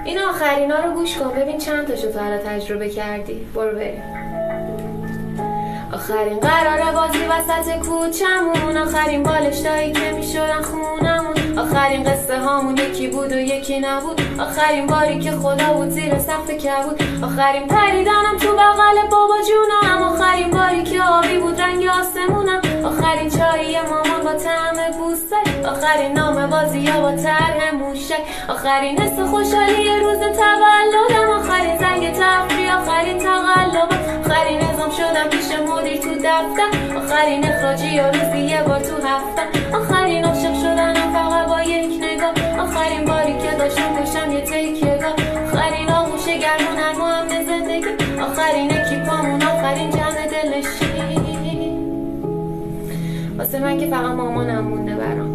این آخرینا رو گوش کن ببین چند تاشو تا حالا تجربه کردی. برو بریم. آخرین قرار بازی وسط کوچمون، آخرین بالشتایی که میشدن خونمون، آخرین قصه هامون یکی بود و یکی نبود، آخرین باری که خدا بود زیر سقف کبود، آخرین پریدنم تو بغل بابا جونم، آخرین باری که آبی بود رنگ آسمونم، آخرین چایی مامان با طعم بوسک، آخرین نام بازی ها با طرح موشک، آخرین حس خوشحالی روز تولدم، آخرین زنگ تفریح، آخرین تقلبم، آخرین نظام شدم پیش مدیر تو دفتر، آخرین اخراجی و روزی یه بار تو هفته، آخرین عاشق شدنم فقط با یک نگاه، آخرین باری که داشتم پشتم یه تکیه‌گاه، آخرین آغوش گرمونم و هم زندگی، آخرین اکیپامون، آخرین جمع دلشی. واسه من که فقط مامانم مونده برام.